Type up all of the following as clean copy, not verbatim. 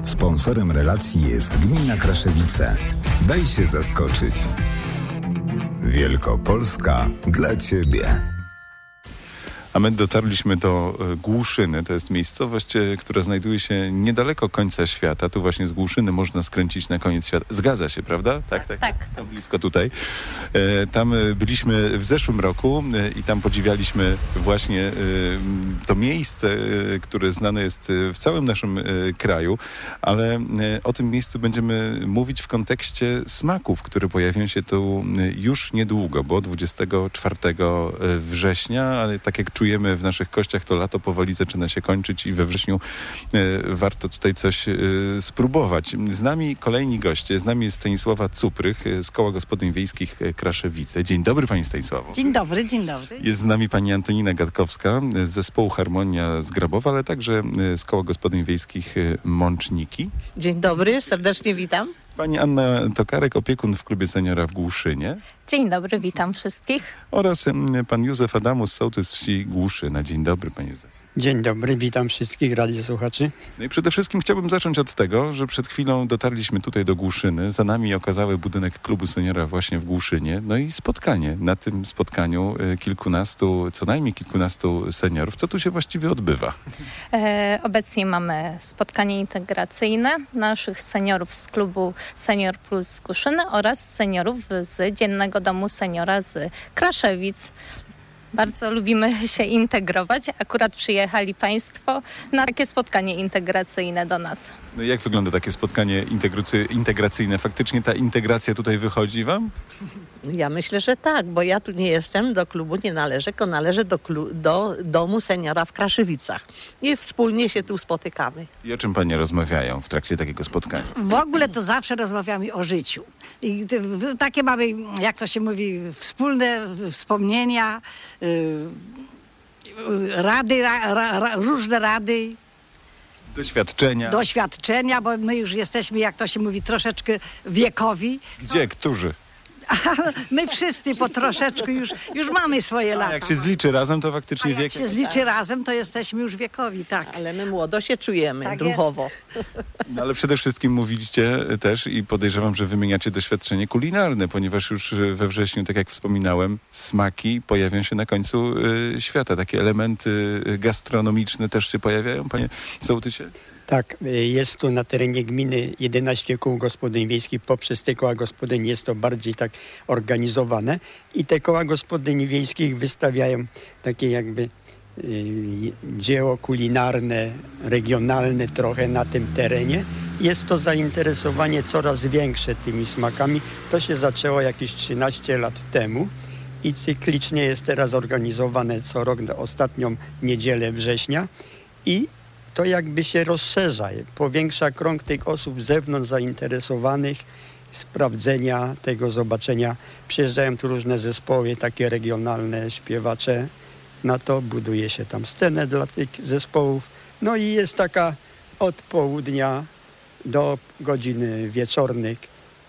Sponsorem relacji jest Gmina Kraszewice. Daj się zaskoczyć. Wielkopolska dla Ciebie. A my dotarliśmy do Głuszyny. To jest miejscowość, która znajduje się niedaleko końca świata. Tu właśnie z Głuszyny można skręcić na koniec świata. Zgadza się, prawda? Tak. Tam blisko tutaj. Tam byliśmy w zeszłym roku i tam podziwialiśmy właśnie to miejsce, które znane jest w całym naszym kraju. Ale o tym miejscu będziemy mówić w kontekście smaków, które pojawią się tu już niedługo, bo 24 września, ale tak jak czujemy w naszych kościach, to lato powoli zaczyna się kończyć i we wrześniu warto tutaj coś spróbować. Z nami kolejni goście. Z nami jest Stanisława Cuprych z Koła Gospodyń Wiejskich Kraszewice. Dzień dobry, pani Stanisławo. Dzień dobry, dzień dobry. Jest z nami pani Antonina Gatkowska z zespołu Harmonia z Grabowa, ale także z Koła Gospodyń Wiejskich Mączniki. Dzień dobry, serdecznie witam. Pani Anna Tokarek, opiekun w Klubie Seniora w Głuszynie. Dzień dobry, witam wszystkich. Oraz pan Józef Adamus, sołtys wsi Głuszyna. Dzień dobry, panie Józefie. Dzień dobry, witam wszystkich radiosłuchaczy. No i przede wszystkim chciałbym zacząć od tego, że przed chwilą dotarliśmy tutaj do Głuszyny. Za nami okazały budynek Klubu Seniora właśnie w Głuszynie. No i spotkanie. Na tym spotkaniu co najmniej kilkunastu seniorów. Co tu się właściwie odbywa? Obecnie mamy spotkanie integracyjne naszych seniorów z klubu Senior Plus z Głuszyny oraz seniorów z Dziennego Domu Seniora z Kraszewic. Bardzo lubimy się integrować. Akurat przyjechali Państwo na takie spotkanie integracyjne do nas. No jak wygląda takie spotkanie integracyjne? Faktycznie ta integracja tutaj wychodzi wam? Ja myślę, że tak, bo ja tu nie jestem, do klubu nie należę, tylko należę do Domu Seniora w Kraszewicach. I wspólnie się tu spotykamy. I o czym panie rozmawiają w trakcie takiego spotkania? W ogóle to zawsze rozmawiamy o życiu. I takie mamy, jak to się mówi, wspólne wspomnienia, rady, różne rady. Doświadczenia, bo my już jesteśmy, jak to się mówi, troszeczkę wiekowi. Gdzie? Którzy? My wszyscy po troszeczkę już mamy swoje lata. Jak się zliczy razem, to faktycznie wiek. Jak się zliczy razem, to jesteśmy już wiekowi, tak. Ale my młodo się czujemy, tak duchowo. No, ale przede wszystkim mówiliście też i podejrzewam, że wymieniacie doświadczenie kulinarne, ponieważ już we wrześniu, tak jak wspominałem, smaki pojawią się na końcu świata. Takie elementy gastronomiczne też się pojawiają, panie sołtysie? Tak, jest tu na terenie gminy 11 kół gospodyń wiejskich. Poprzez te koła gospodyń jest to bardziej tak organizowane i te koła gospodyń wiejskich wystawiają takie jakby dzieło kulinarne, regionalne trochę na tym terenie. Jest to zainteresowanie coraz większe tymi smakami. To się zaczęło jakieś 13 lat temu i cyklicznie jest teraz organizowane co rok na ostatnią niedzielę września i to jakby się rozszerza, powiększa krąg tych osób z zewnątrz zainteresowanych, sprawdzenia tego, zobaczenia. Przyjeżdżają tu różne zespoły, takie regionalne, śpiewacze. Na to buduje się tam scenę dla tych zespołów. No i jest taka od południa do godziny wieczornych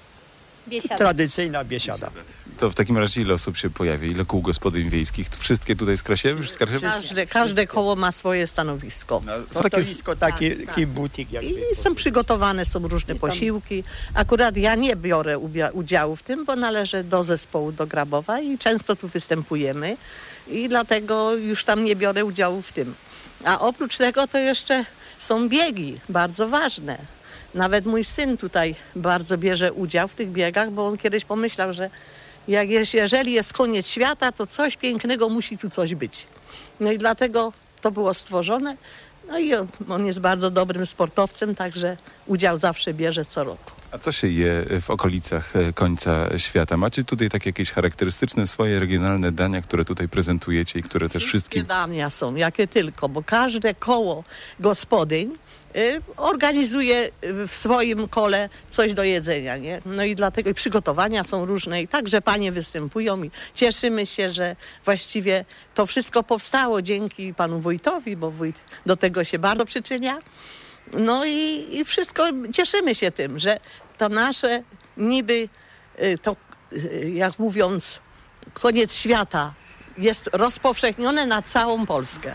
tradycyjna biesiada. To w takim razie ile osób się pojawi? Ile kół gospodyń wiejskich? Wszystkie tutaj z Kraszewic? Każde koło ma swoje stanowisko. Stanowisko, taki butik. I są przygotowane, są różne posiłki. Akurat ja nie biorę udziału w tym, bo należę do zespołu do Grabowa i często tu występujemy i dlatego już tam nie biorę udziału w tym. A oprócz tego to jeszcze są biegi, bardzo ważne. Nawet mój syn tutaj bardzo bierze udział w tych biegach, bo on kiedyś pomyślał, że jeżeli jest koniec świata, to coś pięknego musi tu coś być. No i dlatego to było stworzone. No i on jest bardzo dobrym sportowcem, także udział zawsze bierze co roku. A co się je w okolicach końca świata? Macie tutaj takie jakieś charakterystyczne swoje regionalne dania, które tutaj prezentujecie i które też wszystkim... dania są, jakie tylko, bo każde koło gospodyń organizuje w swoim kole coś do jedzenia, nie? No i dlatego i przygotowania są różne i także panie występują i cieszymy się, że właściwie to wszystko powstało dzięki panu wójtowi, bo wójt do tego się bardzo przyczynia. No i wszystko, cieszymy się tym, że to nasze niby, to jak mówiąc, koniec świata jest rozpowszechnione na całą Polskę.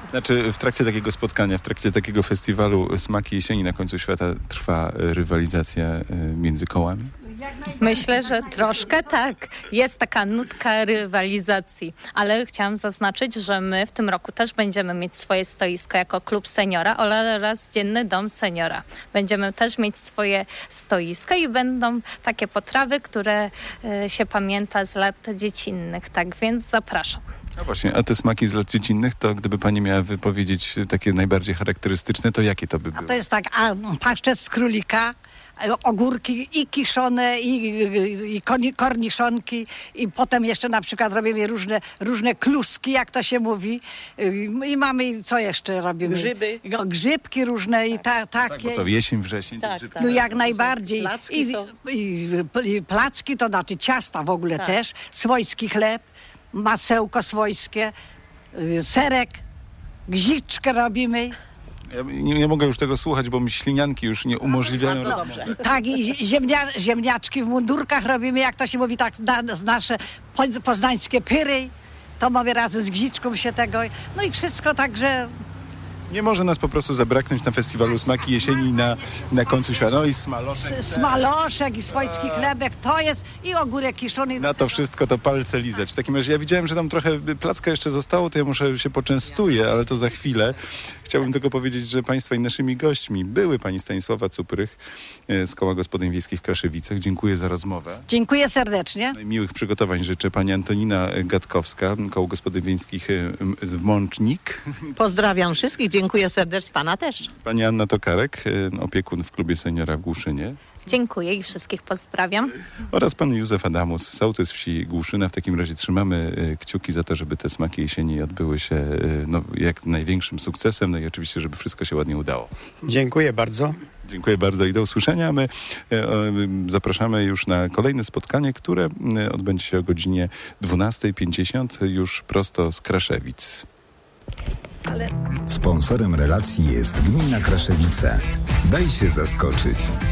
Znaczy w trakcie takiego spotkania, w trakcie takiego festiwalu Smaki Jesieni na końcu świata trwa rywalizacja między kołami? Myślę, że troszkę tak. Jest taka nutka rywalizacji, ale chciałam zaznaczyć, że my w tym roku też będziemy mieć swoje stoisko jako klub seniora oraz Dzienny Dom Seniora. Będziemy też mieć swoje stoisko i będą takie potrawy, które się pamięta z lat dziecinnych. Tak więc zapraszam. No właśnie, a te smaki z lat dziecinnych, to gdyby pani miała wypowiedzieć takie najbardziej charakterystyczne, to jakie to by były? A to jest tak, paszczet z królika, ogórki i kiszone, i korniszonki, i potem jeszcze na przykład robimy różne kluski, jak to się mówi. I mamy, co jeszcze robimy? Grzyby. Grzybki różne i takie. Tak, bo to jesień, wrzesień. Tak, grzybki. tak. No jak najbardziej. Placki są. I placki, to znaczy ciasta w ogóle Tak. też, swojski chleb, masełko swojskie, serek, gziczkę robimy. Ja nie mogę już tego słuchać, bo mi ślinianki już nie umożliwiają Bardzo rozmowy. dobrze. Tak, i ziemniaczki w mundurkach robimy, jak to się mówi, tak z nasze poznańskie pyry. To mówię razem z gziczką się tego. No i wszystko także. Nie może nas po prostu zabraknąć na festiwalu Smaki Jesieni na końcu świata. No i smaloszek. Smaloszek i swojski chlebek, to jest i ogórek kiszony. Na to wszystko to palce lizać. W takim razie ja widziałem, że tam trochę placka jeszcze zostało, to ja muszę się poczęstuję, ale to za chwilę. Chciałbym tylko powiedzieć, że państwa i naszymi gośćmi były pani Stanisława Cuprych z Koła Gospodyń Wiejskich w Kraszewicach. Dziękuję za rozmowę. Dziękuję serdecznie. Miłych przygotowań życzę pani Antonina Gatkowska, Koło Gospodyń Wiejskich z Mącznik. Pozdrawiam wszystkich, dziękuję serdecznie, pana też. Pani Anna Tokarek, opiekun w Klubie Seniora w Głuszynie. Dziękuję i wszystkich pozdrawiam. Oraz pan Józef Adamus, sołtys wsi Głuszyna. W takim razie trzymamy kciuki za to, żeby te smaki jesieni odbyły się jak największym sukcesem. No i oczywiście, żeby wszystko się ładnie udało. Dziękuję bardzo. Dziękuję bardzo i do usłyszenia. My zapraszamy już na kolejne spotkanie, które odbędzie się o godzinie 12:50 już prosto z Kraszewic. Sponsorem relacji jest Gmina Kraszewice. Daj się zaskoczyć.